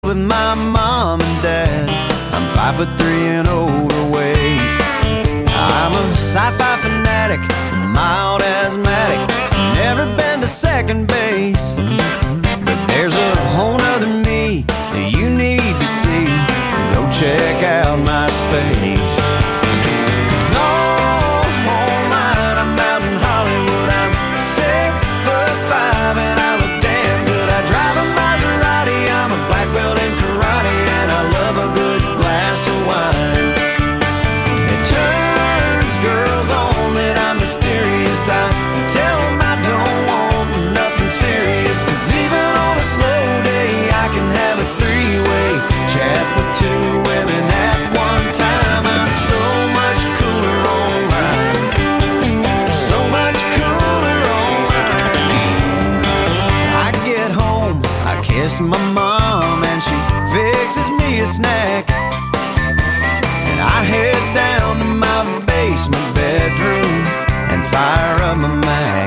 with my mom and dad. I'm 5'3" and overweight. I'm a sci-fi fanatic, mild asthmatic. Never been to second base, but there's a whole nother me that you need to see. Go check out my space. 'Cause online I'm out in Hollywood. I'm 6'5" and I look damn good. I drive a Maserati. I'm a black belt in karate and I love a good glass of wine. It turns girls on that I'm mysterious. I tell them I don't want nothing serious. 'Cause even on a slow day I can have a three-way chat with two women at one time. I'm so much cooler online. So much cooler online. I get home, I kiss my mom and she fixes me a snack. And I head down to my basement bedroom and fire up my Mac.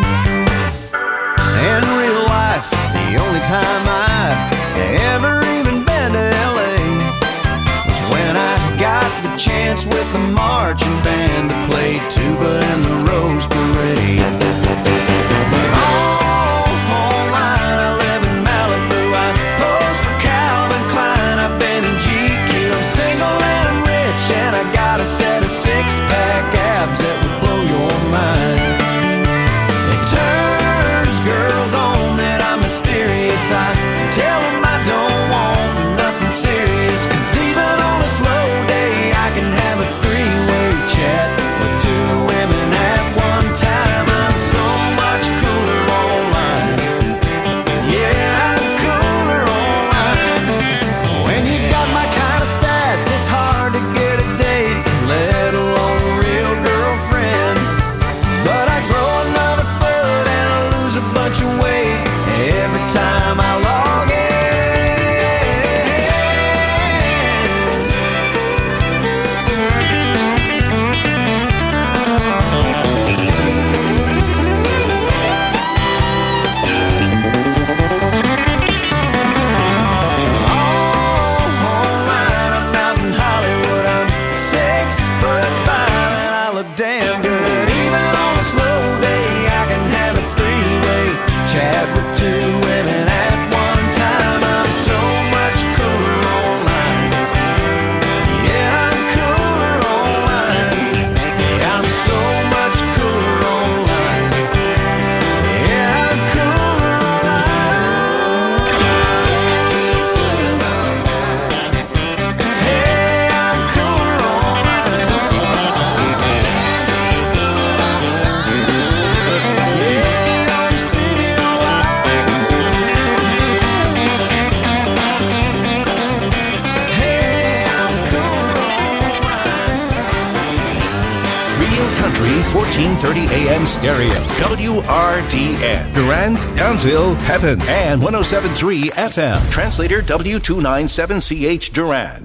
In real life, the only time I've ever even been to LA was when I got the chance with the marching band to play tuba in the Rose Parade. Online, I live in Malibu. I pose for Calvin Klein. I've been in GQ. I'm single and I'm rich, and I got a set of six-pack abs that would blow your mind. It turns girls on that I'm mysterious. I tell them I don't want nothing serious. 'Cause even on a slow day I can have a three-way chat with two women at one time. I'm so much cooler online. Yeah, I'm cooler online. When you got my kind of stats, it's hard to get a date, let alone a real girlfriend. But I grow another foot and I lose a bunch of weight every time I log in. Online, I'm out in Hollywood. I'm 6'5" and I look damn good. Even on a slow day, I can have a three-way chat with two women at one time. I'm so much cooler online. Yeah, I'm cooler online. Yeah, I'm so much cooler online. Yeah, I'm cooler online. Hey, I'm cooler online. Yeah, I'm CBOI. Hey, I'm cooler online. Real Country 1430 AM stereo. WRDN. Durand, Townsville, Pepin, and 107.3 FM. Translator W297CH Durand.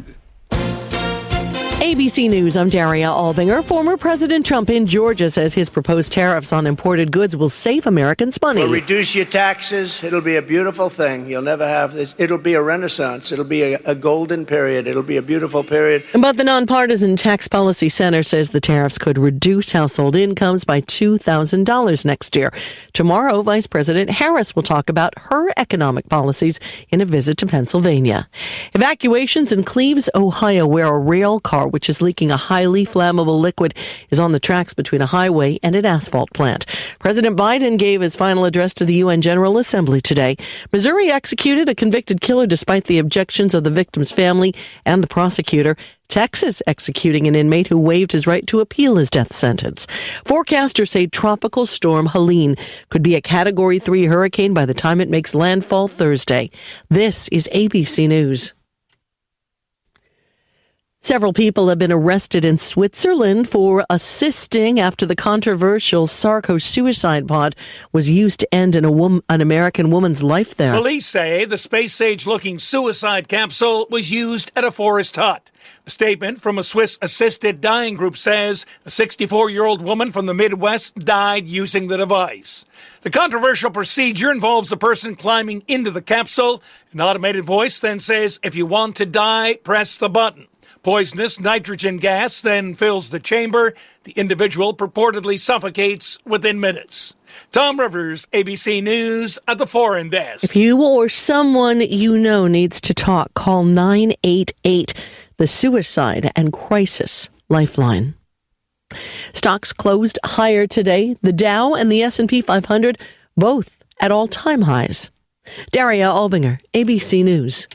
ABC News, I'm Daria Albinger. Former President Trump in Georgia says his proposed tariffs on imported goods will save Americans money. We'll reduce your taxes. It'll be a beautiful thing. You'll never have this. It'll be a renaissance. It'll be a golden period. It'll be a beautiful period. But the Nonpartisan Tax Policy Center says the tariffs could reduce household incomes by $2,000 next year. Tomorrow, Vice President Harris will talk about her economic policies in a visit to Pennsylvania. Evacuations in Cleves, Ohio, where a rail car which is leaking a highly flammable liquid is on the tracks between a highway and an asphalt plant. President Biden gave his final address to the UN General Assembly today. Missouri executed a convicted killer despite the objections of the victim's family and the prosecutor. Texas executing an inmate who waived his right to appeal his death sentence. Forecasters say Tropical Storm Helene could be a Category 3 hurricane by the time it makes landfall Thursday. This is ABC News. Several people have been arrested in Switzerland for assisting after the controversial Sarko suicide pod was used to end an American woman's life there. Police say the space-age-looking suicide capsule was used at a forest hut. A statement from a Swiss assisted dying group says a 64-year-old woman from the Midwest died using the device. The controversial procedure involves the person climbing into the capsule. An automated voice then says, if you want to die, press the button. Poisonous nitrogen gas then fills the chamber. The individual purportedly suffocates within minutes. Tom Rivers, ABC News at the Foreign Desk. If you or someone you know needs to talk, call 988, the Suicide and Crisis Lifeline. Stocks closed higher today. The Dow and the S&P 500 both at all-time highs. Daria Albinger, ABC News.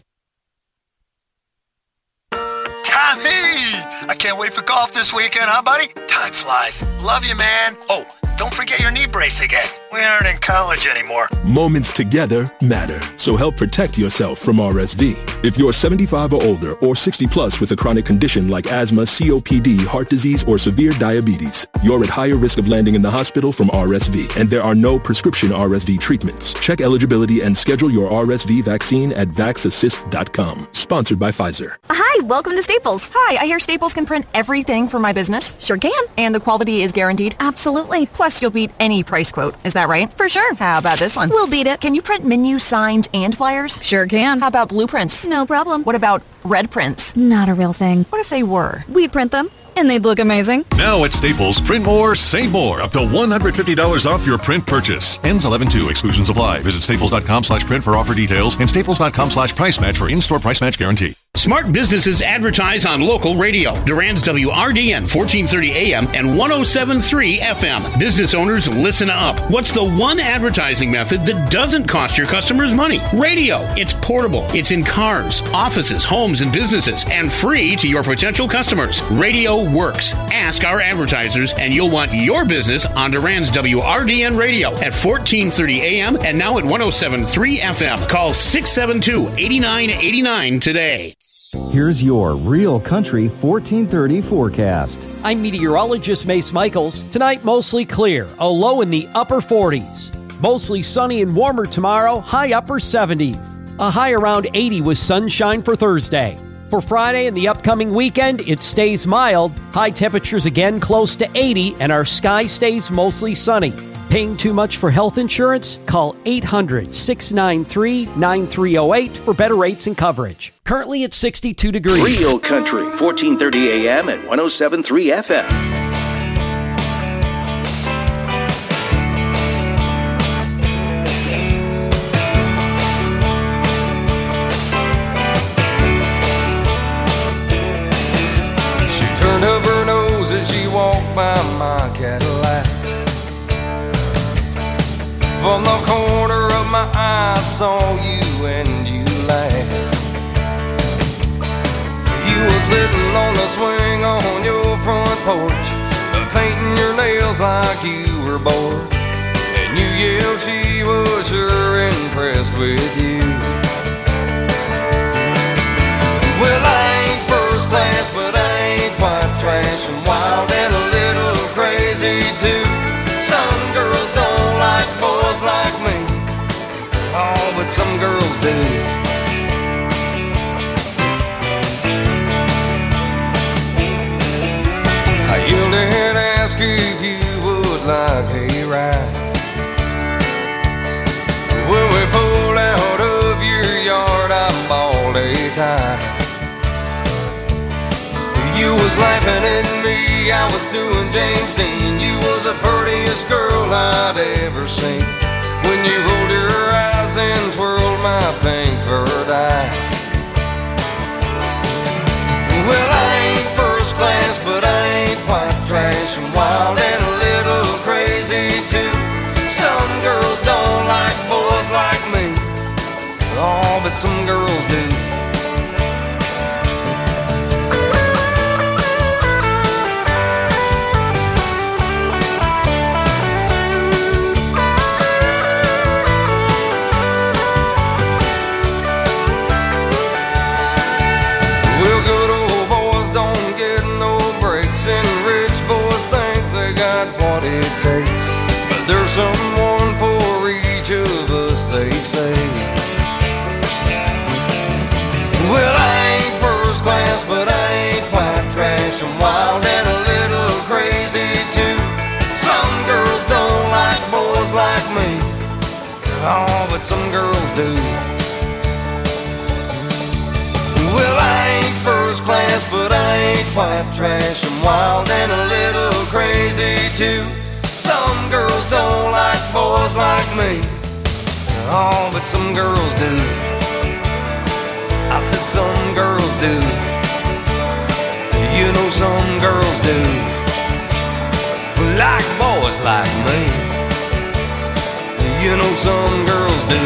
Tommy! I can't wait for golf this weekend, huh, buddy? Time flies. Love you, man. Oh, don't forget your knee brace again. We aren't in college anymore. Moments together matter, so help protect yourself from RSV. If you're 75 or older or 60 plus with a chronic condition like asthma, COPD, heart disease, or severe diabetes, you're at higher risk of landing in the hospital from RSV, and there are no prescription RSV treatments. Check eligibility and schedule your RSV vaccine at vaxassist.com. Sponsored by Pfizer. Hi, welcome to Staples. Hi, I hear Staples can print everything for my business. Sure can. And the quality is guaranteed? Absolutely. Plus, you'll beat any price quote. Is that right? For sure. How about this one? We'll beat it. Can you print menus, signs, and flyers? Sure can. How about blueprints? No problem. What about red prints? Not a real thing. What if they were? We'd print them. And they'd look amazing. Now at Staples, print more, save more. Up to $150 off your print purchase. Ends 11/2. Exclusions apply. Visit staples.com/print for offer details and staples.com/price match for in-store price match guarantee. Smart businesses advertise on local radio. Durand's WRDN 1430 AM and 1073 FM. Business owners, listen up. What's the one advertising method that doesn't cost your customers money? Radio. It's portable. It's in cars, offices, homes, and businesses, and free to your potential customers. Radio works. Ask our advertisers, and you'll want your business on Durand's WRDN radio at 1430 AM and now at 1073 FM. Call 672-8989 today. Here's your Real Country 1430 forecast. I'm meteorologist Mace Michaels. Tonight, mostly clear, a low in the upper 40s. Mostly sunny and warmer tomorrow, high upper 70s. A high around 80 with sunshine for Thursday. For Friday and the upcoming weekend, it stays mild. High temperatures again close to 80, and our sky stays mostly sunny. Paying too much for health insurance? Call 800-693-9308 for better rates and coverage. Currently at 62 degrees. Real Country, 1430 AM and 1073 FM. She turned up her nose as she walked by my Cadillac. From the corner of my eye, I saw you and you laughed. You were sitting on the swing on your front porch, painting your nails like you were bored. And you yelled she was sure impressed with you. Well, I ain't first class, but I ain't quite trash, and wild and a little crazy too. Some girls don't like boys like me, oh, but some girls do. I yelled and asked if you would like a ride. When we pulled out of your yard, I bawled a tie. You was laughing at me, I was doing James Dean. You was the prettiest girl I'd ever seen. When you rolled your eyes and twirled my pink furred eyes. Well, I ain't first class, but I ain't quite trash, and wild and a little crazy too. Some girls don't like boys like me, oh, but some girls do. takes. But there's someone for each of us, they say. Well, I ain't first class, but I ain't white trash. I'm wild and a little crazy too. Some girls don't like boys like me. Oh, but some girls do. Well, I ain't first class, but I ain't white trash. I'm wild and a little crazy too. Some girls don't like boys like me. Oh, but some girls do. I said some girls do. You know some girls do. Like boys like me. You know some girls do.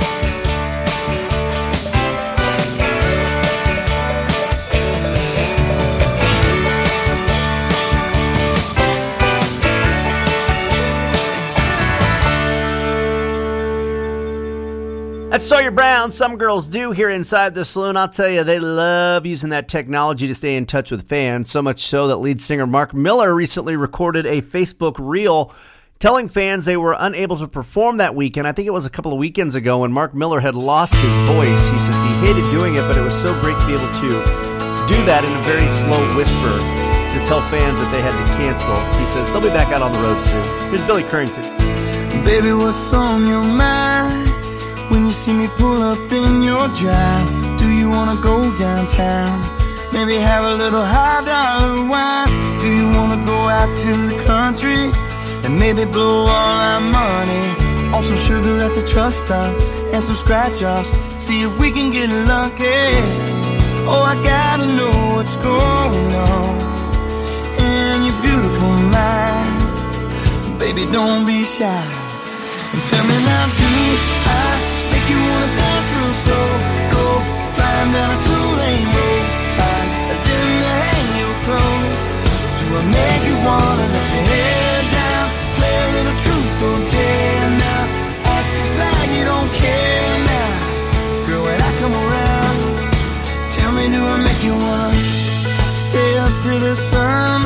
That's Sawyer Brown. Some girls do here inside the saloon. I'll tell you, they love using that technology to stay in touch with fans. So much so that lead singer Mark Miller recently recorded a Facebook reel telling fans they were unable to perform that weekend. I think it was a couple of weekends ago when Mark Miller had lost his voice. He says he hated doing it, but it was so great to be able to do that in a very slow whisper to tell fans that they had to cancel. He says they'll be back out on the road soon. Here's Billy Currington. Baby, what's on your mind? When you see me pull up in your drive, do you wanna go downtown? Maybe have a little high dollar wine. Do you wanna go out to the country and maybe blow all our money on some sugar at the truck stop and some scratch offs? See if we can get lucky. Oh, I gotta know what's going on in your beautiful mind. Baby, don't be shy and tell me now, do I make you wanna dance real slow? Go flying down a two-lane road, find a dim to hang your clothes. Do I make you wanna let your hair down, play a little truth or dare now, act just like you don't care now? Girl, when I come around, tell me, do I make you wanna stay up to the sun,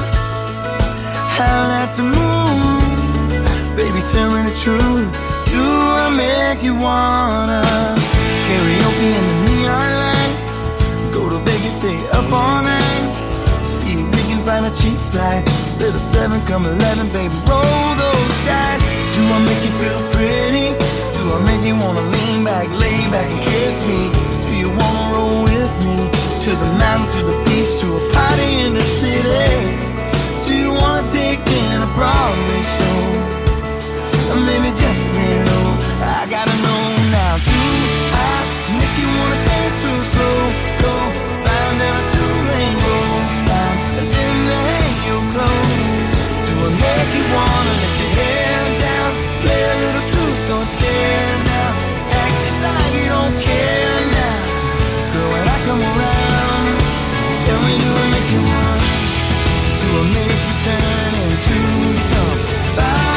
howl at the moon? Baby, tell me the truth. Do I make you wanna karaoke in the neon light, go to Vegas, stay up all night, see if we can find a cheap flight, little 7 come 11, baby, roll those dice. Do I make you feel pretty? Do I make you wanna lean back, lay back and kiss me? Do you wanna roll with me to the mountain, to the beach, to a party in the city? Do you wanna take in a Broadway show? Or maybe just lay low, I gotta know now. Do I make you wanna dance real slow? Go flying down a two-lane road, find a limb to hang your clothes. Do I make you wanna let your hair down, play a little truth or dare now, act just like you don't care now? Girl, when I come around, tell me, do I make you wanna? Do I make you turn into somebody?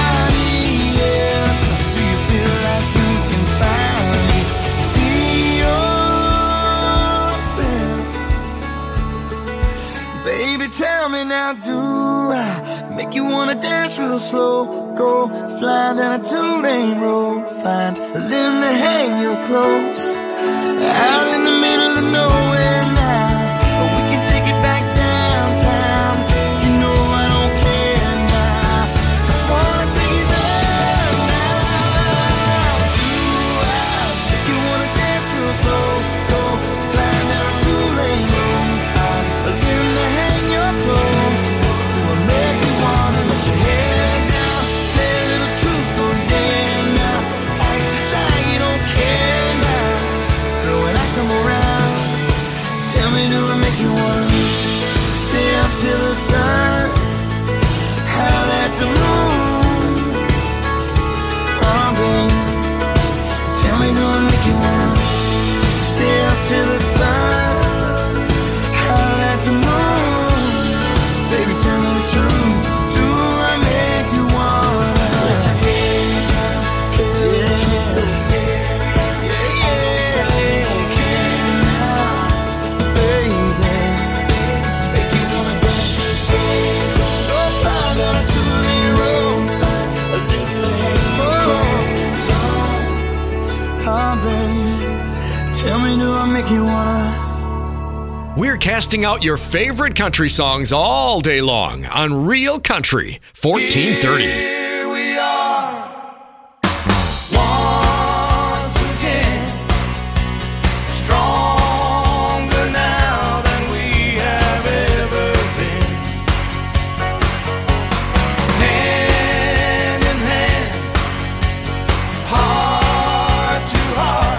Tell me now, do I make you wanna dance real slow? Go flying down a two-lane road, find a limb to hang your clothes, out in the middle of nowhere now. We can take it back downtown. You know I don't care now. Just wanna take it there now. Do I make you wanna dance real slow? Go flying down a two-lane road, find a limb to hang your clothes. Do I make you wanna let your hair down, play a little truth or dare now, act just like you don't care now? Girl, when I come around, tell me, do I make you wanna stay up till the sun, howl at the moon? Oh, baby, tell me, do I make you wanna stay up till the sun, howl at the moon? Baby, tell me the truth. Do I make you wanna let your hair down, yeah, just like you care now, baby? Make you wanna dance real slow. We're casting out your favorite country songs all day long on Real Country 1430. Here we are, once again, stronger now than we have ever been. Hand in hand, heart to heart.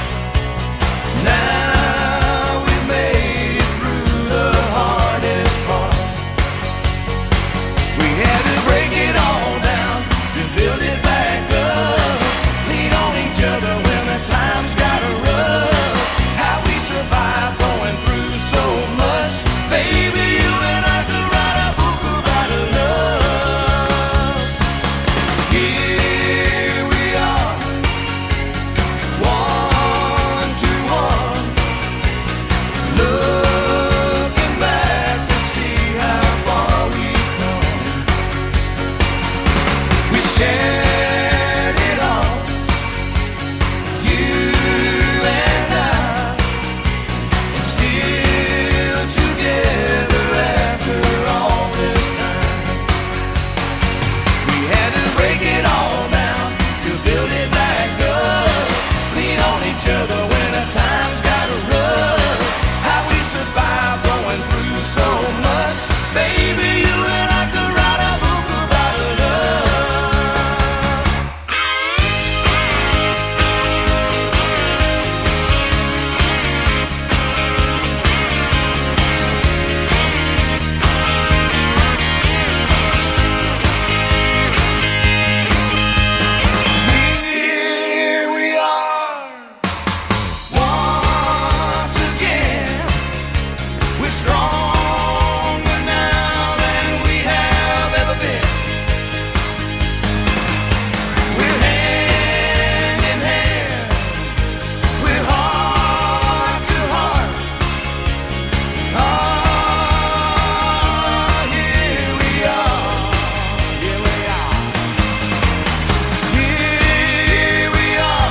Now we've made it through the hardest part. We had to break it all down to build it back up. Lean on each other when the times got rough. How we survived going through so much. Baby, you and I could write a book about love. Here we are, one to one, looking back to see how far we've come. We shared it all, you and I, and still together after all this time. We had to break it all down to build it back up. Lean on each other when the times got rough. How we survived going through so much. Baby, you and I could write a book about love. Here we are, once again. We're stronger now than we have ever been. We're hand in hand, we're heart to heart. Ah, here we are, here we are, here we are.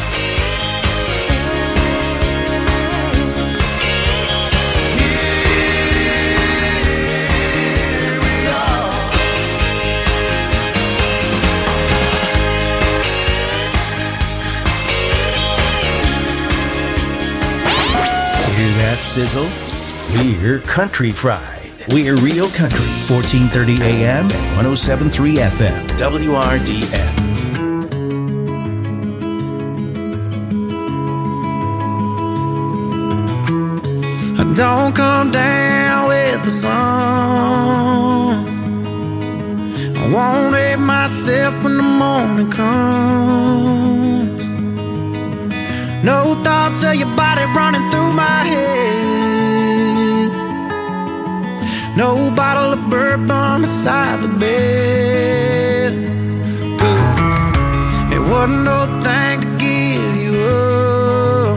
Hear that sizzle? We're Country Fried. We're Real Country, 1430 AM and 107.3 FM, WRDF. Don't come down with the sun. I won't hate myself when the morning comes. No thoughts of your body running through my head. No bottle of bourbon beside the bed. Good. It wasn't no thing to give you up.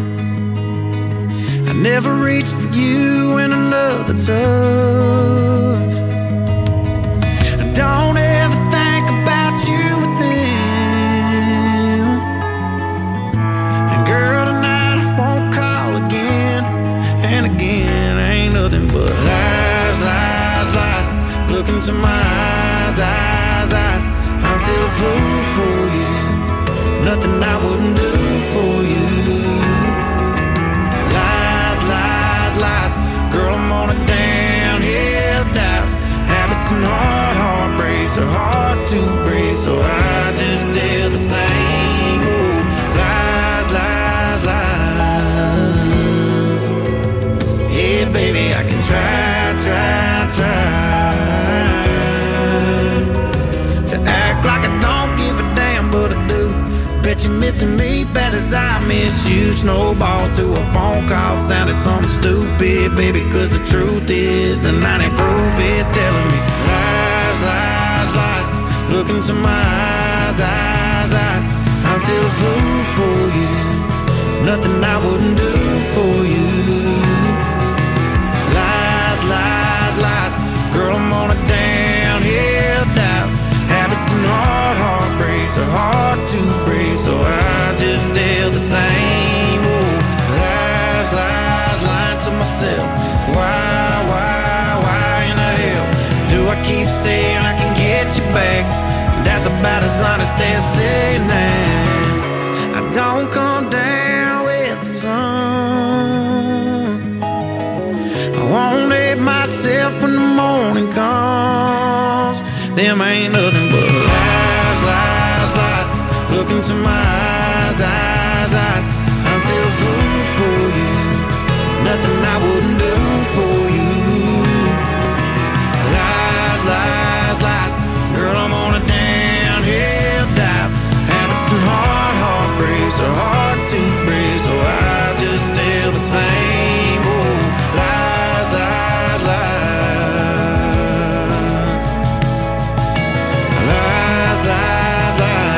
I never reached for you in another touch. I don't ever think about you with them. And girl, tonight I won't call again and again. Ain't nothing but lies, lies, lies. Look into my eyes, eyes, eyes. I'm still a fool for you. Nothing I wouldn't do for you. Lies. Girl, I'm on a downhill dive. Habits and heartbreaks are hard to break, so I just tell the same old lies, lies, lies. Yeah, baby, I can try to act like I don't give a damn, but I do. Bet you're missing me bad as I miss you. Snowballs to a phone call sounded something stupid, baby, cause the truth is the 90 proof is telling me lies, lies, lies. Look into my eyes, eyes, eyes. I'm still a fool for you. Nothing I wouldn't do for you. Lies, lies, lies. Girl, I'm on a downhill dive. Habits and heartbreaks are hard to break, so I just tell the same old lies, lies, lying to myself. about as honest as saying I don't come down with the sun. I won't let myself when the morning comes. Them ain't nothing but lies, lies, lies. Look into my eyes, eyes, eyes. I'm still a fool for you. Nothing I wouldn't do for you. Lies, lies, lies. Girl, I'm on a downhill dive. Habits and heartbreaks are hard to break, so I just tell the same old lies, lies, lies. Lies, lies,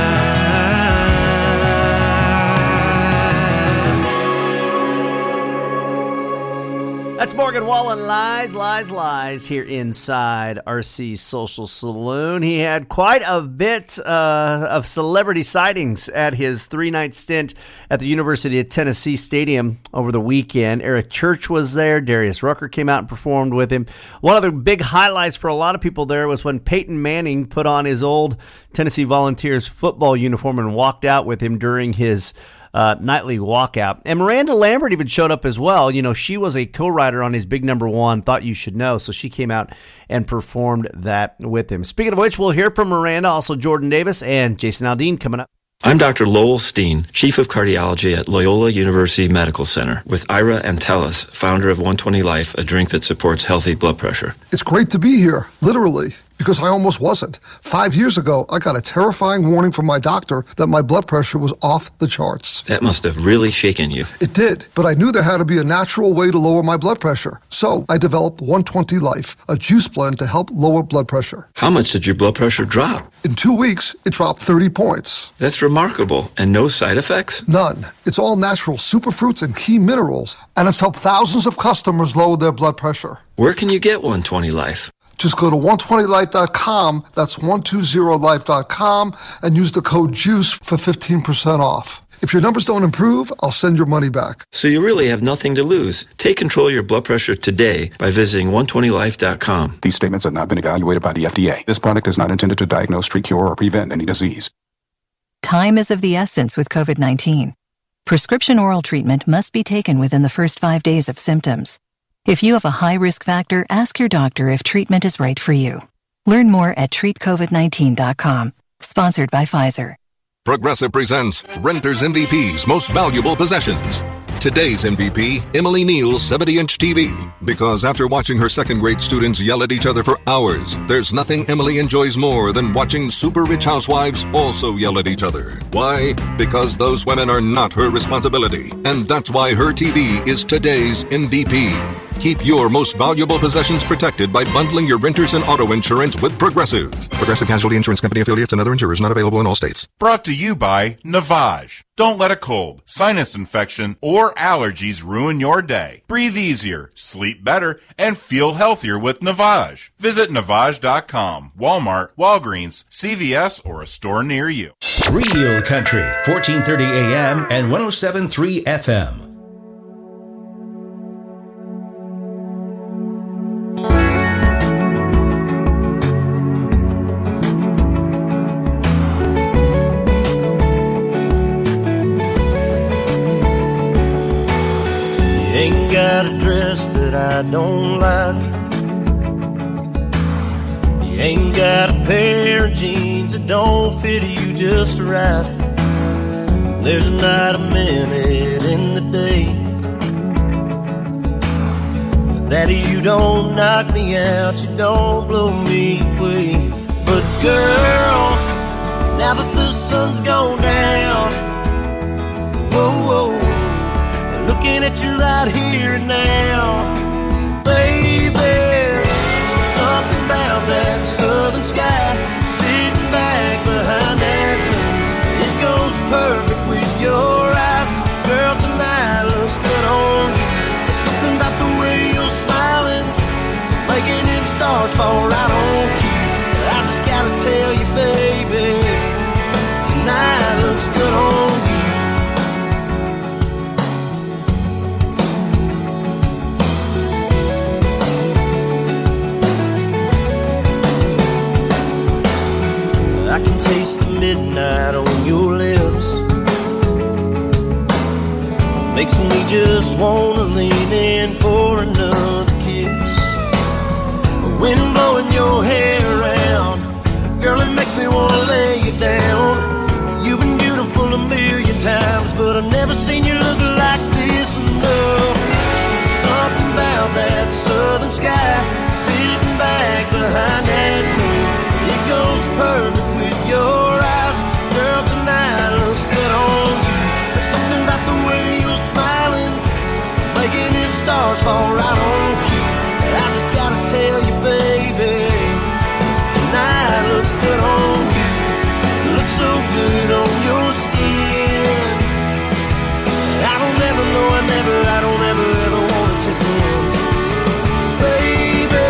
lies. That's Morgan Wallen, Lies, Lies, Lies, here inside RC's Social Saloon. He had quite a bit of celebrity sightings at his 3-night stint at the University of Tennessee Stadium over the weekend. Eric Church was there. Darius Rucker came out and performed with him. One of the big highlights for a lot of people there was when Peyton Manning put on his old Tennessee Volunteers football uniform and walked out with him during his nightly walkout. And Miranda Lambert even showed up as well. You know, she was a co-writer on his big number one, Thought You Should Know, so she came out and performed that with him. Speaking of which, we'll hear from Miranda, also Jordan Davis and Jason Aldean coming up. I'm Dr. Lowell Steen, Chief of Cardiology at Loyola University Medical Center, with Ira Antelis, founder of 120 Life, a drink that supports healthy blood pressure. It's great to be here, literally, because I almost wasn't. 5 years ago, I got a terrifying warning from my doctor that my blood pressure was off the charts. That must have really shaken you. It did, but I knew there had to be a natural way to lower my blood pressure. So I developed 120 Life, a juice blend to help lower blood pressure. How much did your blood pressure drop? In 2 weeks, it dropped 30 points. That's remarkable. And no side effects? None. It's all natural superfruits and key minerals, and it's helped thousands of customers lower their blood pressure. Where can you get 120 Life? Just go to 120life.com, that's 120life.com, and use the code JUICE for 15% off. If your numbers don't improve, I'll send your money back. So you really have nothing to lose. Take control of your blood pressure today by visiting 120life.com. These statements have not been evaluated by the FDA. This product is not intended to diagnose, treat, cure, or prevent any disease. Time is of the essence with COVID-19. Prescription oral treatment must be taken within the first 5 days of symptoms. If you have a high risk factor, ask your doctor if treatment is right for you. Learn more at treatcovid19.com. Sponsored by Pfizer. Progressive presents Renter's MVP's Most Valuable Possessions. Today's MVP, Emily Neal's 70-inch TV. Because after watching her second-grade students yell at each other for hours, there's nothing Emily enjoys more than watching super-rich housewives also yell at each other. Why? Because those women are not her responsibility. And that's why her TV is today's MVP. Keep your most valuable possessions protected by bundling your renters and auto insurance with Progressive. Progressive Casualty Insurance Company affiliates and other insurers not available in all states. Brought to you by Navage. Don't let a cold, sinus infection, or allergies ruin your day. Breathe easier, sleep better, and feel healthier with Navage. Visit Navage.com, Walmart, Walgreens, CVS, or a store near you. Real Country, 1430 AM and 107.3 FM. Got a dress that I don't like. You ain't got a pair of jeans that don't fit you just right. There's not a minute in the day that you don't knock me out, you don't blow me away. But girl, now that the sun's gone down, whoa, whoa, looking at you right here and now, baby, something about that southern sky, sitting back behind that moon, it goes perfect with your eyes. Girl, tonight looks good on you. There's something about the way you're smiling, making them stars fall right on cue. I just gotta tell you, baby, tonight looks good on you. taste the midnight on your lips. Makes me just wanna lean in for another kiss. Wind blowing your hair around, girl, it makes me wanna lay you down. You've been beautiful a million times, but I've never seen you look like this. No, something about that southern sky, sitting back behind that moon. It goes perfect with your eyes, girl, tonight looks good on you. There's something about the way you're smiling, making them stars fall right on cue. I just gotta tell you, baby, tonight looks good on you. Looks so good on your skin. I don't ever know, I don't ever wanna take you in, baby.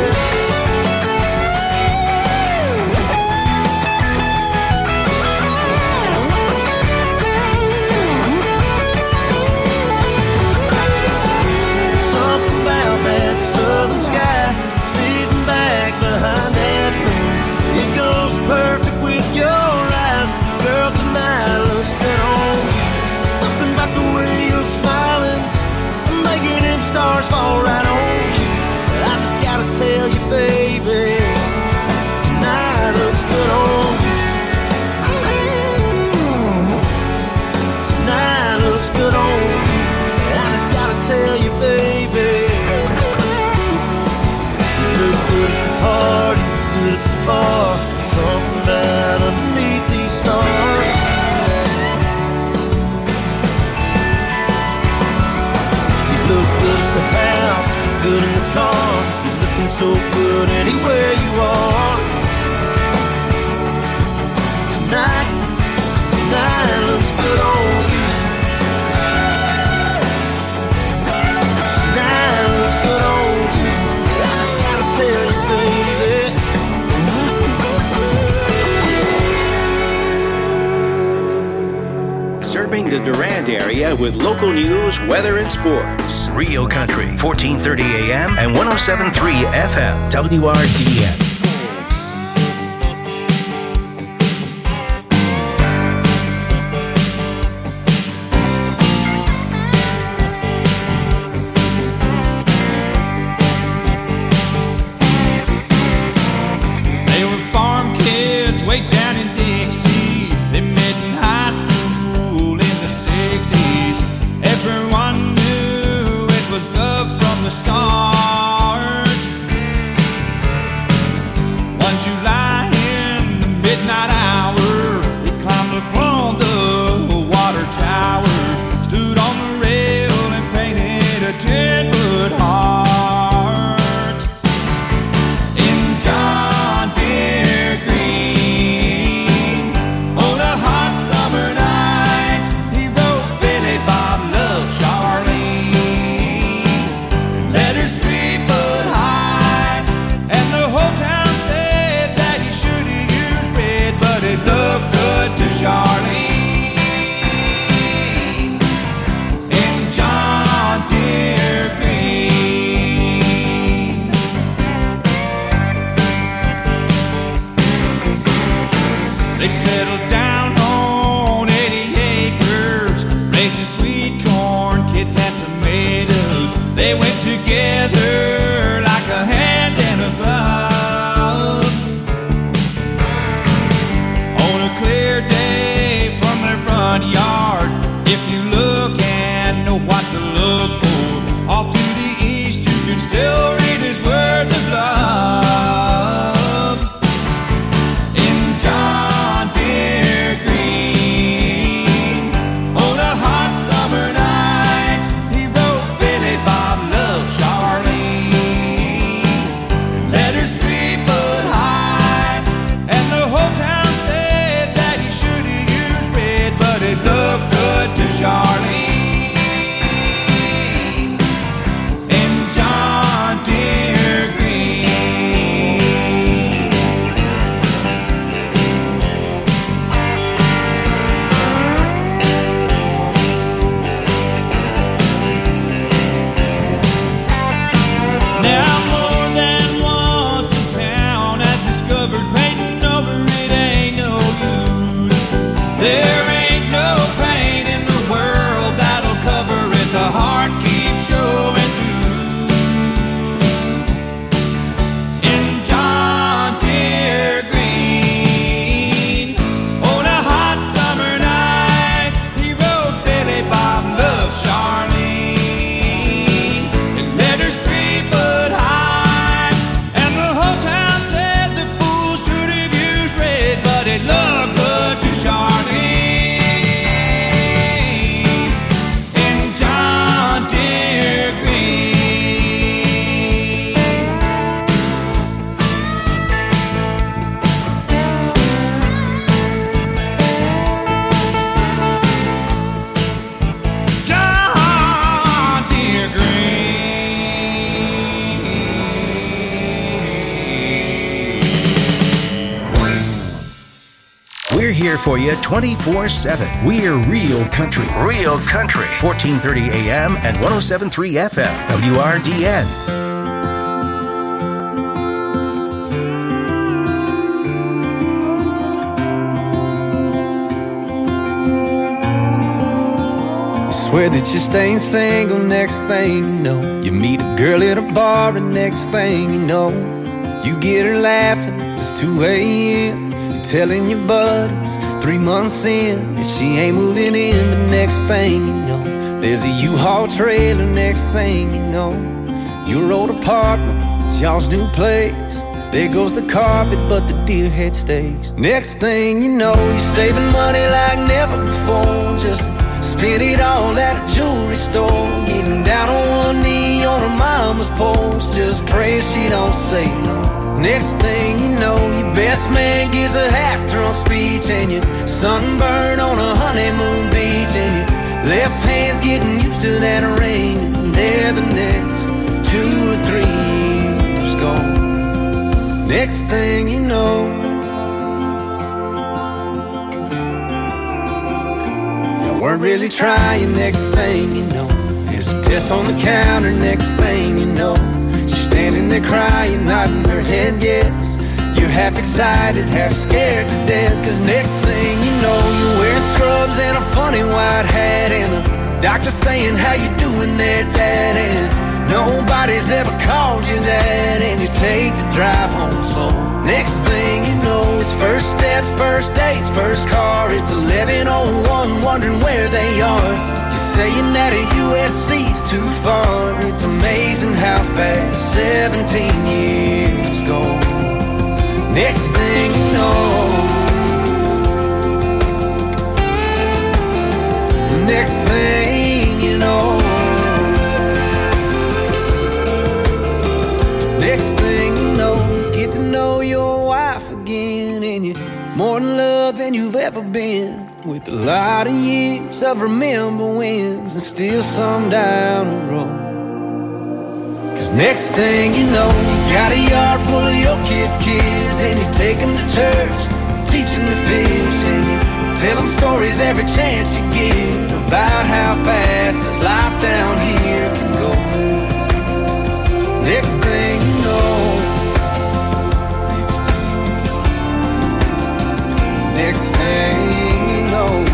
Something about that southern sky, sitting back behind that moon. It goes perfect with your eyes, girl, tonight looks good on you. Something about the way you're smiling, making them stars fall right on you. I just gotta tell you, baby, tonight looks good on you. Tonight looks good on you. I just gotta tell you, baby, you look good at the party, good at the bar. Something about underneath these stars. You look good at the house, good in the car. You're looking so good anywhere you are. Tonight looks good on you. Tonight looks good on you. I just gotta tell you, baby. Serving the Durand area with local news, weather, and sports. Real Country, 1430 AM and 107.3 FM. WRDN. They were farm kids way down in Dixie. They met in high school in the 60s. Everyone knew it was love from the start. here for you 24/7. We're Real Country. Real Country. 1430 AM and 107.3 FM. WRDN. Swear that you're staying single, next thing you know, you meet a girl at a bar, and next thing you know, you get her laughing, it's 2 a.m. You're telling your buddies 3 months in, and she ain't moving in, but next thing you know, there's a U-Haul trailer, next thing you know, your old apartment, it's y'all's new place. There goes the carpet, but the deer head stays. Next thing you know, you're saving money like never before, just spend it all at a jewelry store, getting down on one knee on her mama's porch, just pray she don't say no. Next thing you know, your best man gives a half-drunk speech, and you're sunburned on a honeymoon beach, and your left hand's getting used to that ring, and there the next 2 or 3 years gone. Next thing you know, weren't really trying, next thing you know, there's a test on the counter, next thing you know, she's standing there crying, nodding her head yes. You're half excited, half scared to death, cause next thing you know, you're wearing scrubs and a funny white hat, and the doctor saying, how you doing there, Dad? And nobody's ever called you that, and you take the drive home slow. Next thing you know, it's first steps, first dates, first car. It's 11:01, wondering where they are. You're saying that a USC's too far. It's amazing how fast 17 years go. Next thing you know, next thing you know, next thing you know, you get to know your wife again, and you're more in love than you've ever been, with a lot of years of remember wins, and still some down the road. Cause next thing you know, you got a yard full of your kids' kids, and you take them to church, teach them to fish, and you tell them stories every chance you get about how fast this life down here can go. Next thing you know, next thing you know,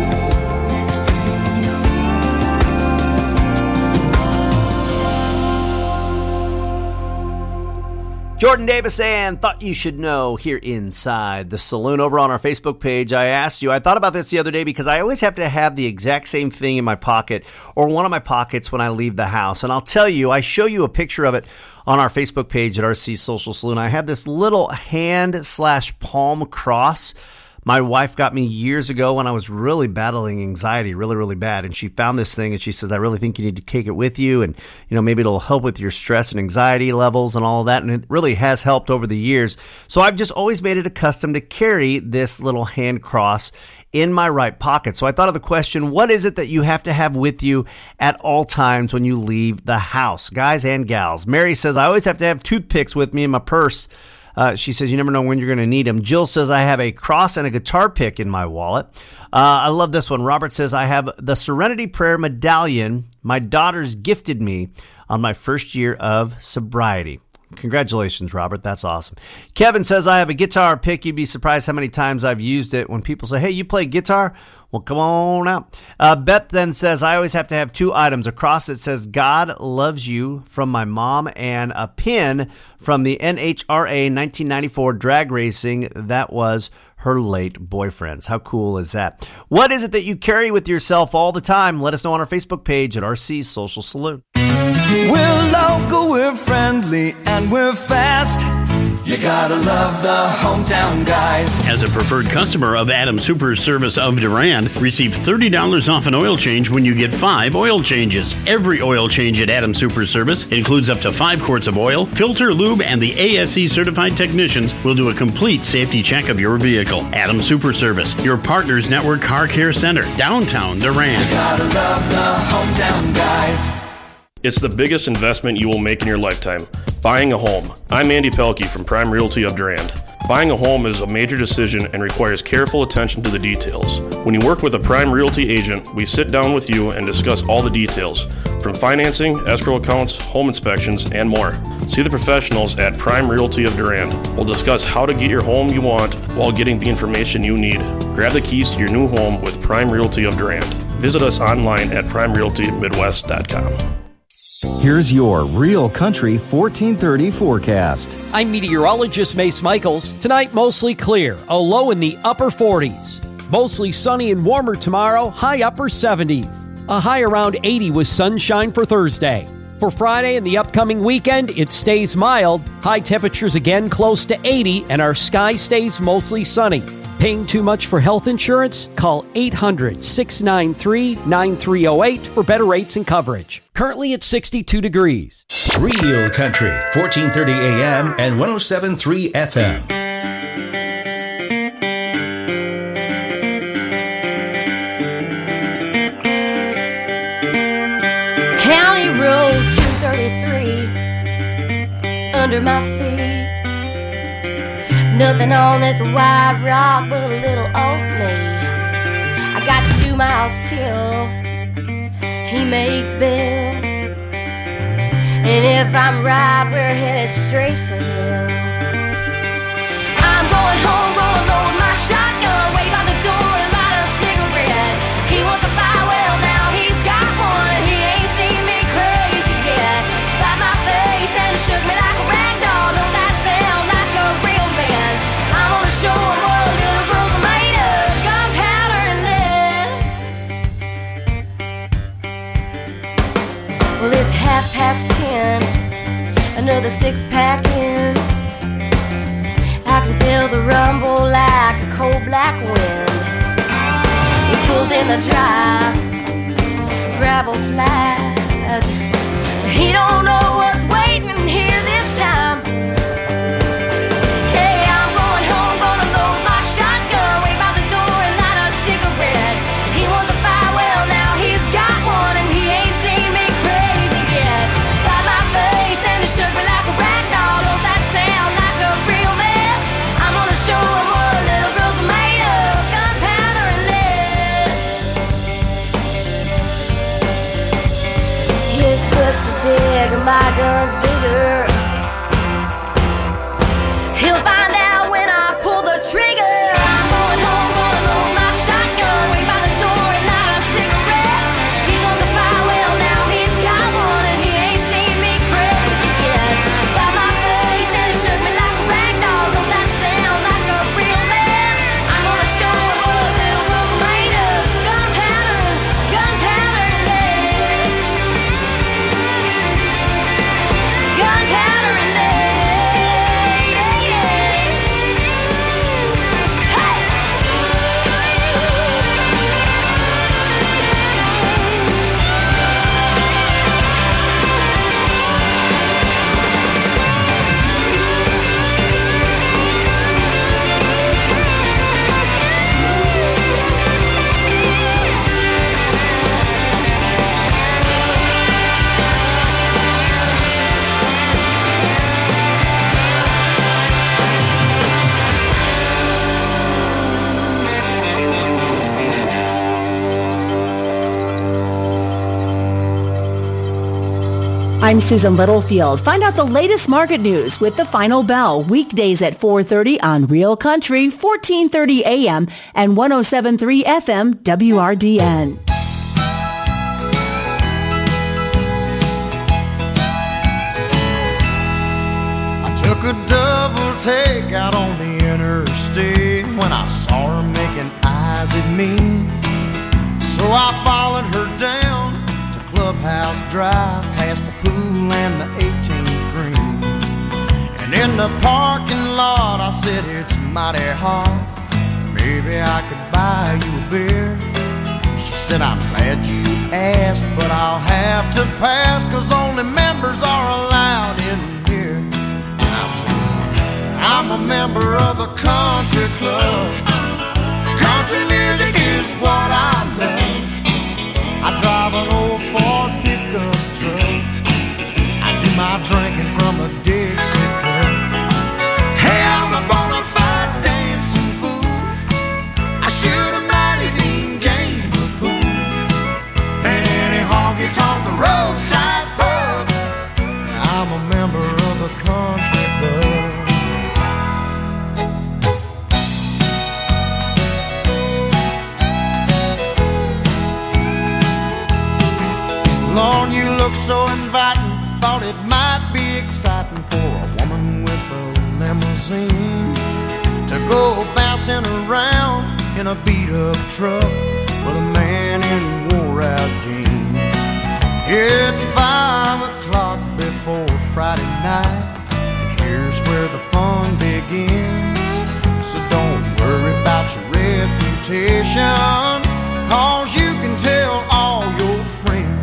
Jordan Davis and Thought You Should Know here inside the saloon. Over on our Facebook page, I asked you, I thought about this the other day because I always have to have the exact same thing in my pocket or one of my pockets when I leave the house. And I'll tell you, I show you a picture of it on our Facebook page at RC Social Saloon. I have this little hand/palm cross my wife got me years ago when I was really battling anxiety, really, really bad. And she found this thing and she says, I really think you need to take it with you. And, you know, maybe it'll help with your stress and anxiety levels and all of that. And it really has helped over the years. So I've just always made it a custom to carry this little hand cross in my right pocket. So I thought of the question, what is it that you have to have with you at all times when you leave the house? Guys and gals. Mary says, I always have to have toothpicks with me in my purse. She says, you never know when you're going to need them. Jill says, I have a cross and a guitar pick in my wallet. I love this one. Robert says, I have the Serenity Prayer medallion my daughters gifted me on my first year of sobriety. Congratulations, Robert. That's awesome. Kevin says, I have a guitar pick. You'd be surprised how many times I've used it when people say, hey, you play guitar? Well, come on out. Beth then says, I always have to have two items. A cross that says, God loves you from my mom, and a pin from the NHRA 1994 drag racing that was her late boyfriend's. How cool is that? What is it that you carry with yourself all the time? Let us know on our Facebook page at RC Social Saloon. We're local, we're friendly, and we're fast. You gotta love the hometown guys. As a preferred customer of Adam Super Service of Durand, receive $30 off an oil change when you get 5 oil changes. Every oil change at Adam Super Service includes up to 5 quarts of oil, filter, lube, and the ASE certified technicians will do a complete safety check of your vehicle. Adam Super Service, your Partners Network Car Care Center, downtown Durand. You gotta love the hometown guys. It's the biggest investment you will make in your lifetime, buying a home. I'm Andy Pelkey from Prime Realty of Durand. Buying a home is a major decision and requires careful attention to the details. When you work with a Prime Realty agent, we sit down with you and discuss all the details, from financing, escrow accounts, home inspections, and more. See the professionals at Prime Realty of Durand. We'll discuss how to get your home you want while getting the information you need. Grab the keys to your new home with Prime Realty of Durand. Visit us online at primerealtymidwest.com. Here's your Real Country 1430 forecast. I'm meteorologist Mace Michaels. Tonight, mostly clear, a low in the upper 40s. Mostly sunny and warmer tomorrow, high upper 70s. A high around 80 with sunshine for Thursday. For Friday and the upcoming weekend, it stays mild. High temperatures again close to 80, and our sky stays mostly sunny. Paying too much for health insurance? Call 800-693-9308 for better rates and coverage. Currently at 62 degrees. Real Country, 1430 AM and 107.3 FM. County Road 233 under my feet. Nothing on this white rock but a little old me. I got 2 miles till he makes Bill. And if I'm right, we're headed straight for him. I'm going home, gonna load my shotgun, wait by the door and light a cigarette. He wants a fire, well now he's got one, and he ain't seen me crazy yet. Slapped my face and shook me like a rag doll. Don't that sound like a real man? I'm gonna show him what little girls are made of. Gunpowder and lead. Well, it's 10:30, another 6-pack in. I can feel the rumble like a cold black wind. He pulls in the drive, gravel flies. He don't know what's waiting here this time. Hey, I'm going home, gonna load my shotgun, wait by the door and light a cigarette. He wants a fire, well now he's got one, and he ain't seen me crazy yet. Slapped my face and he shook me like a rag doll. Don't that sound like a real man? I'm gonna show him what little girls are made of. Gunpowder and lead. His fist is big and my gun's bigger. He'll find out when I pull the trigger. I'm going home, gonna load my shotgun, wait by the door and light a cigarette. He wants a fire, well now he's got one, and he ain't seen me crazy yet. Slapped my face and he shook me like a rag doll. Don't that sound like a real man? I'm gonna show him what little girls are made of. Gunpowder and lead. Gunpowder and lead. I'm Susan Littlefield. Find out the latest market news with The Final Bell, weekdays at 4:30 on Real Country, 1430 AM and 107.3 FM WRDN. I took a double take out on the interstate when I saw her making eyes at me. So I followed her down to Clubhouse Drive, past the pool and the 18th green. And in the parking lot I said, it's mighty hot, maybe I could buy you a beer. She said, I'm glad you asked, but I'll have to pass, 'cause only members are allowed in here. And I said, I'm a member of the country club. Country music is what I love. I drive an old Ford pickup truck. my drinking from a Dixie cup. Hey, I'm a bona fide dancing fool. I shoot a mighty mean game of pool. And any honky-tonk roadside pub, I'm a member of a country club. Lord, you look so inviting. Thought it might be exciting for a woman with a limousine to go bouncing around in a beat-up truck with a man in wore-out jeans. It's 5 o'clock before Friday night, and here's where the fun begins. So don't worry about your reputation, 'cause you can tell all your friends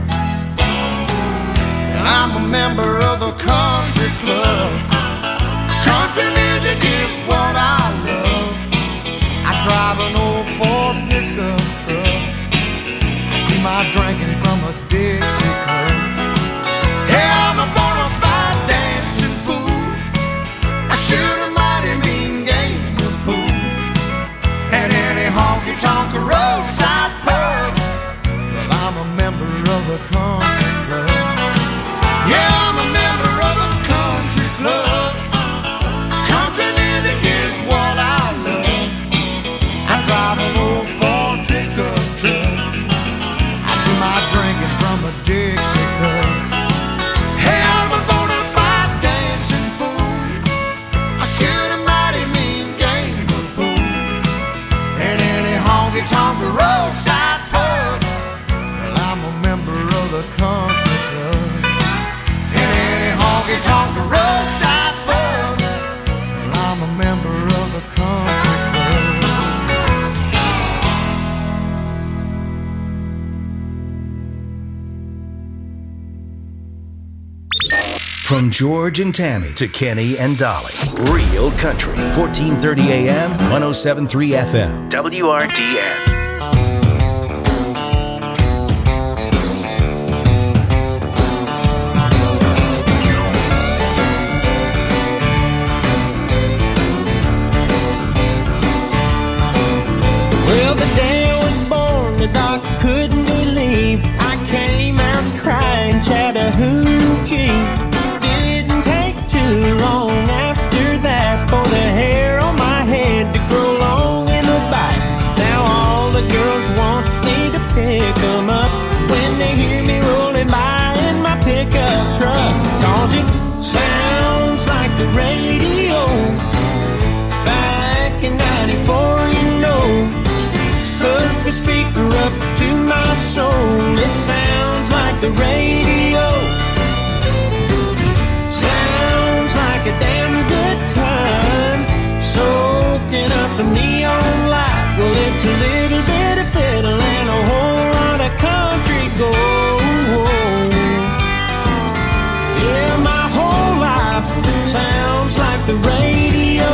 I'm a member of the country club. Country music is what I love. I drive an old Ford pickup truck. I do my drinking from a Dixie cup. Hey, I'm a bona fide dancing fool. I shoot a mighty mean game of pool. And any honky-tonk roadside pub, well, I'm a member of the country club. Yeah, I'm a member of a country club. Country music is what I love. I drive an old Ford pickup truck. I do my drinking from a Dixie cup. Hey, I'm a bona fide dancing fool. I shoot a mighty mean game of pool. And any honky-tonk roadside pub, well, I'm a member of the country club. Honky-tonk roadside pub, well, I'm a member of the country club. From George and Tammy to Kenny and Dolly, Real Country, 1430 AM, 107.3 FM, WRDN. Well, the day I was born, the doc couldn't believe I came out crying Chattahoochee. Didn't take too long after that for the hair on my head to grow long in the back. Now all the girls want me to pick them up when they hear me rolling by in my pickup truck. 'Cause it sounds like the radio back in 94, you know. Hook the speaker up to my soul. It sounds like the radio. Sounds like a damn good time. Soaking up some neon light. Well, it's a little bit of fiddle and a whole lot of country gold. Yeah, my whole life sounds like the radio.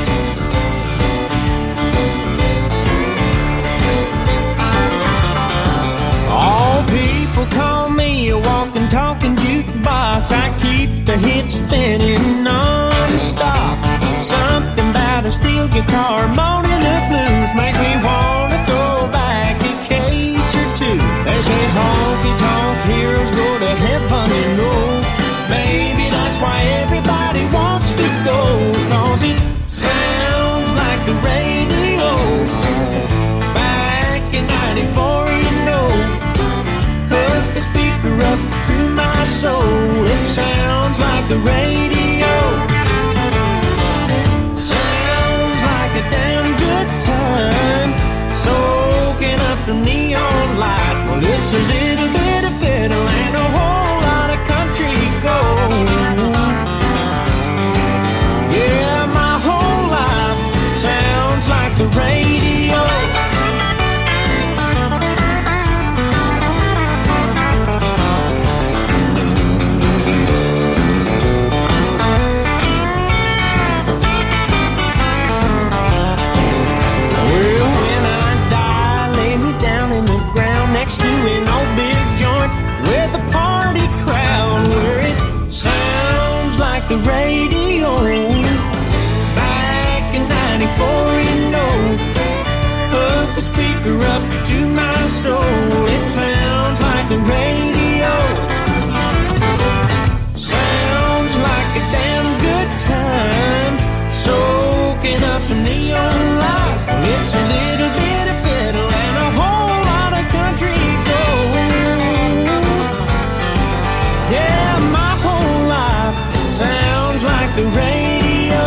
People call me a walking, talking jukebox. I keep the hits spinning non-stop. Something about a steel guitar moaning the blues makes me want to throw back a case or two. They say honky-tonk heroes go to heaven, you know. Maybe that's why everybody wants to go. 'Cause it sounds like the radio back in 94, you know. Hook the speaker up to my soul. It sounds like the radio. Sounds like a damn good time. Soaking up some neon light. Well, it's a little bit of fiddle and a whole lot of country gold. Yeah, my whole life sounds like the radio. next to an old like the radio. Back in 94, you know, hook the speaker up to my soul. It sounds like the radio. Sounds like a damn good time. Soaking up some neon light. It's a little bit of fiddle and a whole lot of country gold. Yeah, my whole life sounds like the radio.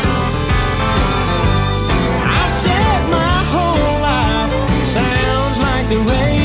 I said my whole life sounds like the radio.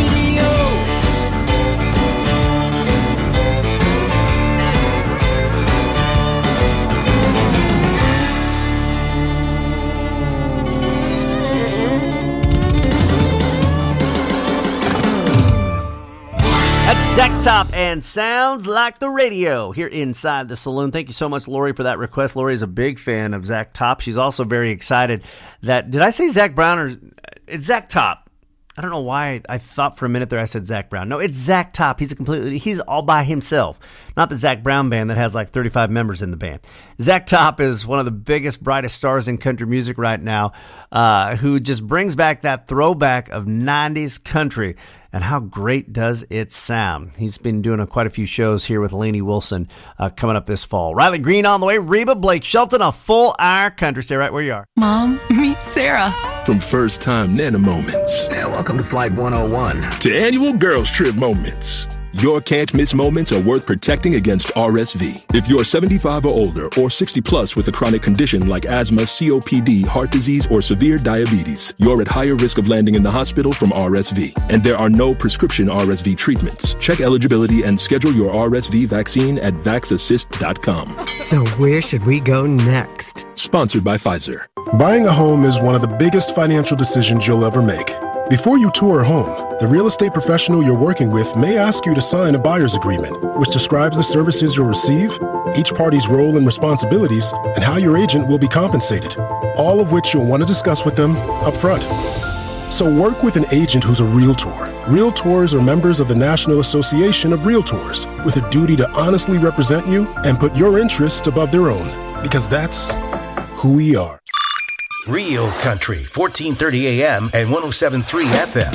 That's Zach Top and Sounds Like the Radio here inside the saloon. Thank you so much, Lori, for that request. Lori is a big fan of Zach Top. She's also very excited that, did I say Zach Brown or it's Zach Top? I don't know why I thought for a minute there I said Zach Brown. No, it's Zach Top. He's all by himself. Not the Zach Brown band that has like 35 members in the band. Zach Top is one of the biggest, brightest stars in country music right now, who just brings back that throwback of 90s country. And how great does it sound? He's been doing quite a few shows here with Lainey Wilson coming up this fall. Riley Green on the way. Reba, Blake Shelton, a full hour country. Stay right where you are. Mom, meet Sarah. From first-time Nana moments. Yeah, welcome to Flight 101. To annual girls trip moments. Your can't-miss moments are worth protecting against RSV. If you're 75 or older or 60 plus with a chronic condition like asthma, COPD, heart disease, or severe diabetes, you're at higher risk of landing in the hospital from RSV. And there are no prescription RSV treatments. Check eligibility and schedule your RSV vaccine at vaxassist.com. So where should we go next? Sponsored by Pfizer. Buying a home is one of the biggest financial decisions you'll ever make. Before you tour a home, the real estate professional you're working with may ask you to sign a buyer's agreement, which describes the services you'll receive, each party's role and responsibilities, and how your agent will be compensated, all of which you'll want to discuss with them up front. So work with an agent who's a Realtor. Realtors are members of the National Association of Realtors with a duty to honestly represent you and put your interests above their own, because that's who we are. Real Country, 1430 AM and 107.3 FM.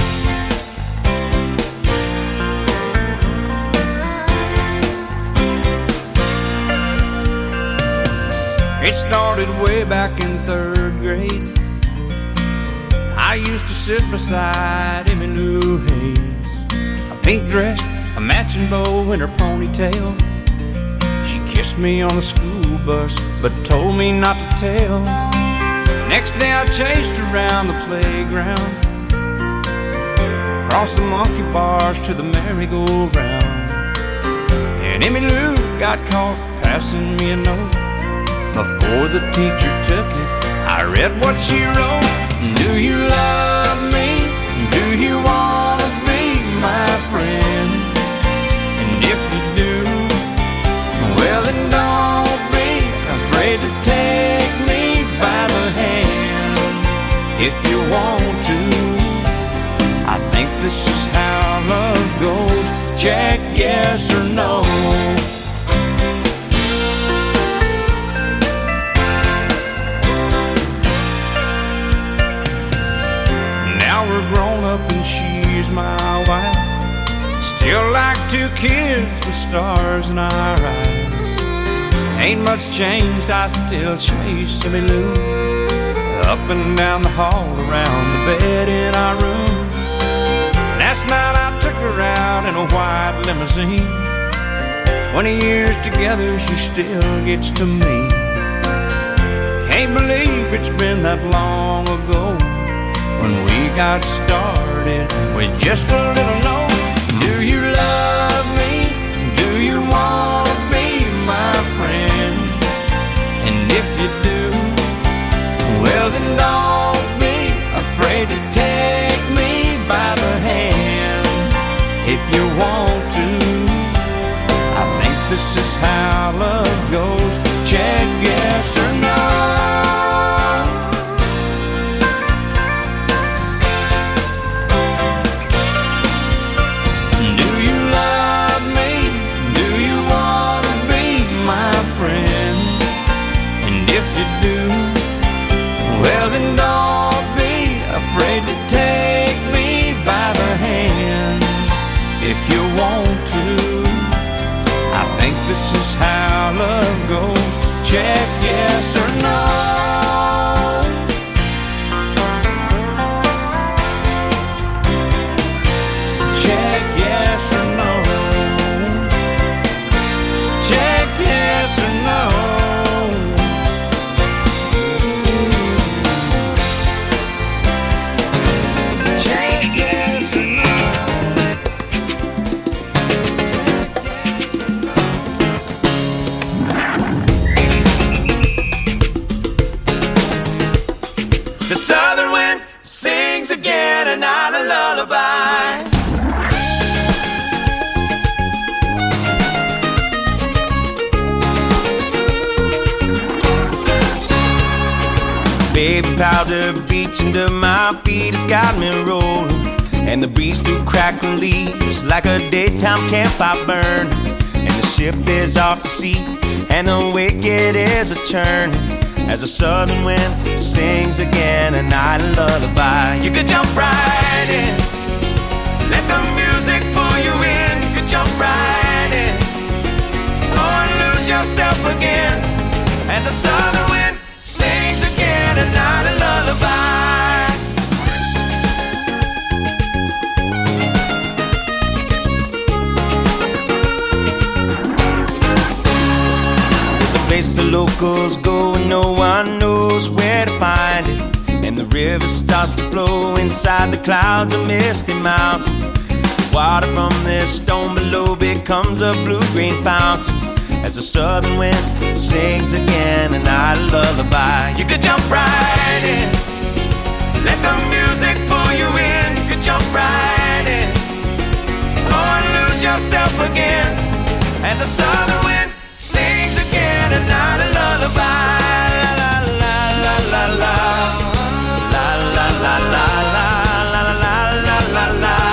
It started way back in 3rd grade. I used to sit beside Emmylou Hayes, a pink dress, a matching bow, and her ponytail. She kissed me on the school bus, but told me not to tell. Next day I chased around the playground, across the monkey bars to the merry-go-round. And Emmylou got caught passing me a note. Before the teacher took it, I read what she wrote. Do you love me? Do you want to be my friend? And if you do, well then don't be afraid to take me by the hand. If you want to, I think this is how love goes. Check yes or no. Now we're grown up and she's my wife. Still like 2 kids with stars in our eyes. Ain't much changed, I still chase Emmylou up and down the hall, around the bed in our room. Last night I took her out in a white limousine. 20 years together, she still gets to me. Can't believe it's been that long ago when we got started with just a little note. Do you love me? Do you want to be my friend? And if you do, well then don't be afraid to take me by the hand. If you want to, I think this is how love goes. Check yes or no. Do you love me? Do you want to be my friend? how love goes. Check yes or no. Check yes or no. Check yes or no. Check yes or no. The southern wind sings again a night a lullaby. Baby powder beach under my feet has got me rolling, and the breeze through crackling leaves like a daytime campfire burn. And the ship is off to sea, and the wicked is a churn, as the southern wind sings again a night a lullaby. You could jump right in, let the music pull you in. You could jump right in, or lose yourself again, as the southern wind sings again a night a lullaby. There's a place the locals go and no one knows where to find it, and the river starts to flow inside the clouds of misty mountain. The water from this stone below becomes a blue-green fountain, as the southern wind sings again a night a lullaby. You could jump right in, let the music pull you in. You could jump right in, or lose yourself again, as the southern wind sings again a night a lullaby. La la la la la la la la la la la la la la la la la.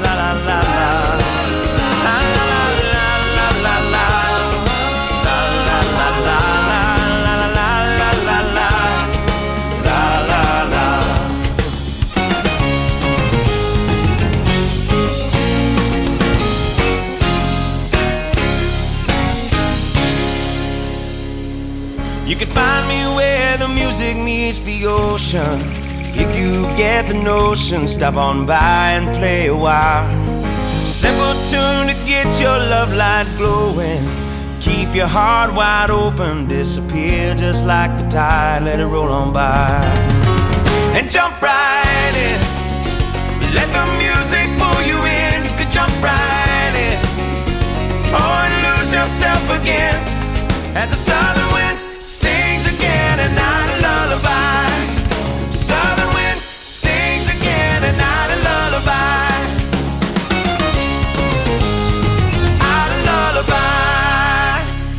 You can find me where the music meets the ocean. If you get the notion, stop on by and play a while. Simple tune to get your love light glowing. Keep your heart wide open, disappear just like the tide, let it roll on by. And jump right in, let the music pull you in. You could jump right in, or lose yourself again, as the southern wind sings again a night a lullaby. Southern wind sings again a night a lullaby. A lullaby.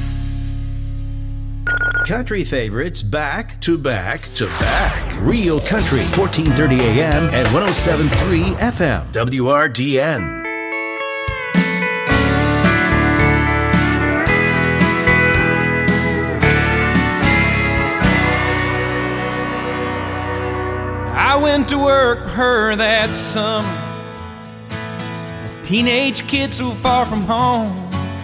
Country favorites back to back to back. Real Country, 1430 AM and 107.3 FM. WRDN. I went to work for her that summer, a teenage kid so far from home.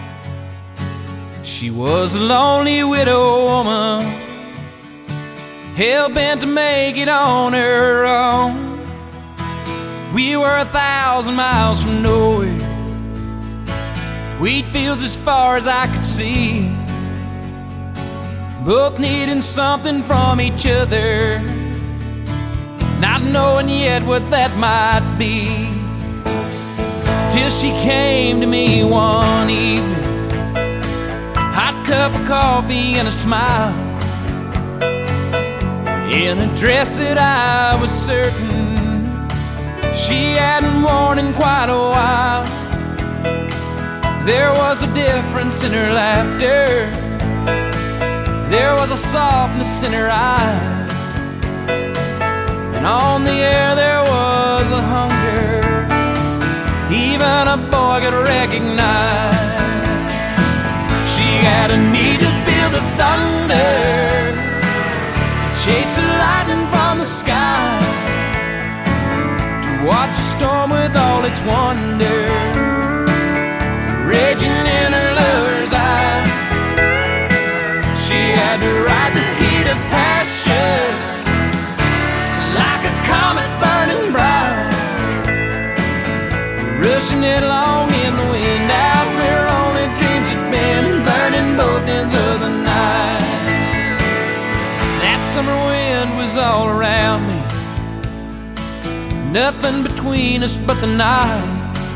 She was a lonely widow woman, hell-bent to make it on her own. We were 1,000 miles from nowhere, wheat fields as far as I could see, both needing something from each other, not knowing yet what that might be. Till she came to me one evening, hot cup of coffee and a smile, in a dress that I was certain she hadn't worn in quite a while. There was a difference in her laughter, there was a softness in her eyes, and on the air there was a hunger even a boy could recognize. She had a need to feel the thunder, to chase the lightning from the sky, to watch the storm with all its wonder raging in her lover's eyes. had to ride the heat of passion like a comet burning bright, rushing it along in the wind out where only dreams had been, burning both ends of the night. That summer wind was all around me, nothing between us but the night.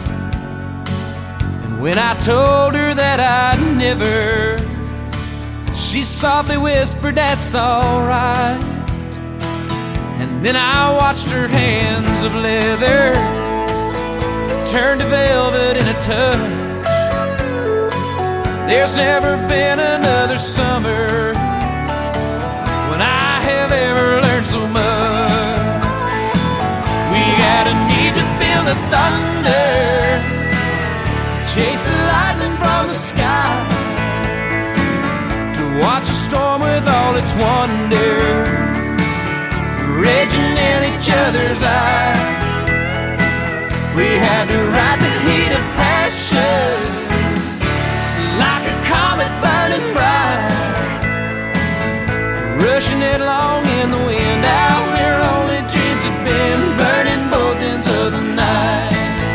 And when I told her that I'd never, she softly whispered, "That's alright." And then I watched her hands of leather turn to velvet in a touch. There's never been another summer when I have ever learned so much. We got a need to feel the thunder, to chase the lightning from the sky, to watch a storm with all its wonder raging in each other's eyes. We had to ride the heat of passion like a comet burning bright, rushing it along in the wind out where only dreams had been, burning both ends of the night.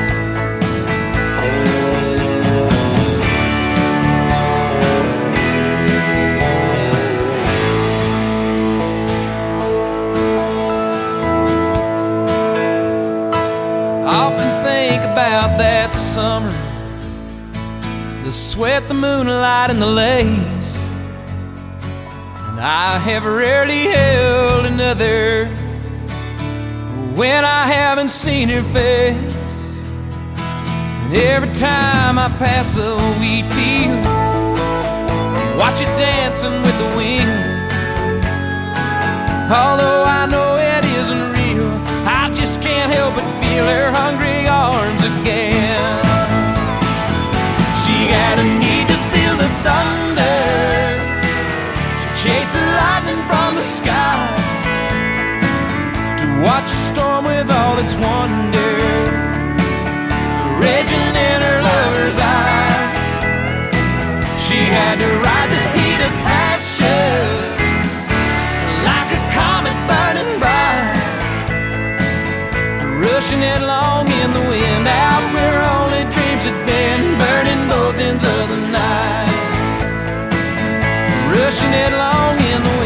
About that summer, the sweat, the moonlight, and the lace, and I have rarely held another when I haven't seen her face. And every time I pass a wheat field, watch it dancing with the wind, although I know it isn't real, I just can't help but feel her hungry arms again. She got a need to feel the thunder, to chase the lightning from the sky, to watch a storm with all its wonder raging in her lover's eye. She had to ride the heat of passion like a comet burning bright, rushing it along in the wind out where only dreams had been, burning both ends of the night, rushing it along in the